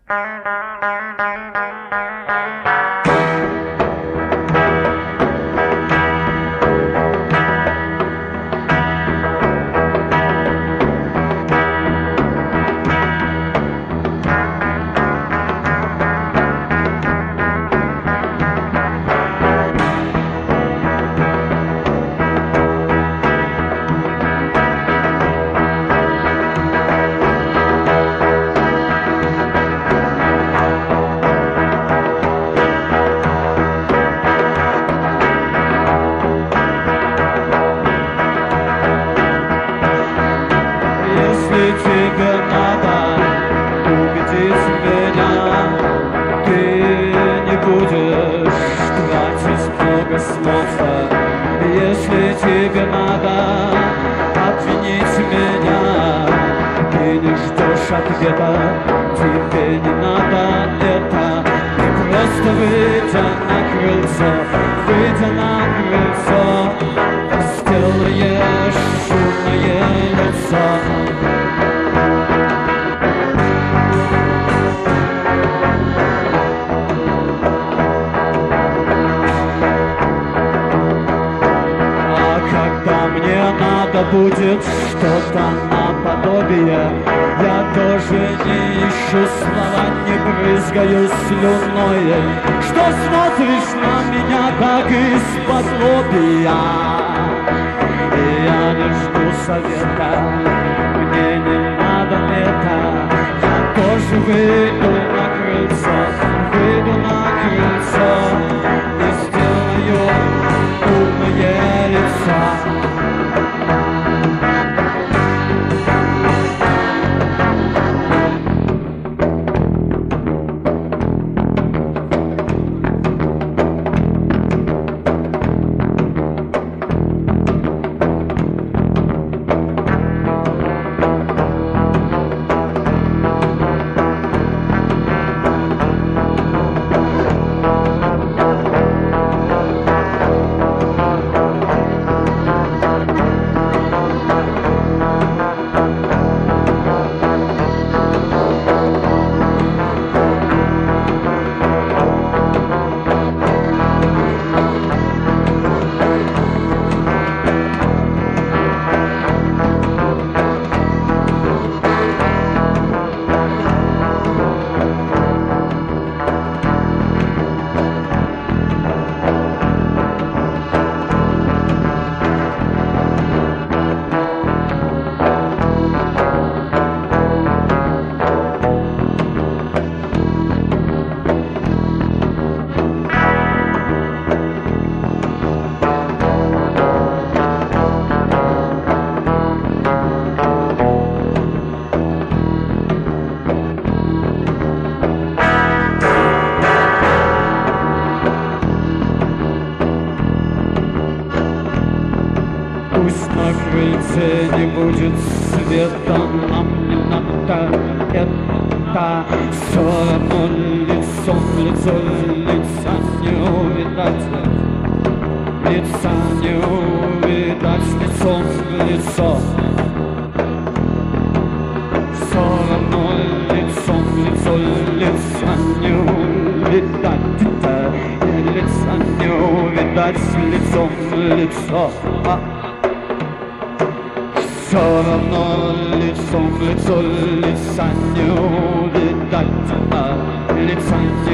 Если тебе надо обвинить меня, ты не ждешь ответа, тебе не надо это. Ты просто выйдя на крыльцо, сделаешь шумное лицо. Мне надо будет что-то наподобие, я тоже не ищу слова, не брызгаю слюной. Что смотришь на меня так из-под лобья? Я не жду совета, мне не надо это. Я тоже выйду на крыльцо и сделаю умное лицо. Пусть на крыльце не будет света, нам не надо это. Все равно лицом в лицо, лица не увидать, лица не увидать, лицом в лицо. Все равно лицом в лицо, лица не увидать, лица не увидать, лицом в лицо. Все равно лицом в лицо, лица не увидать, лица не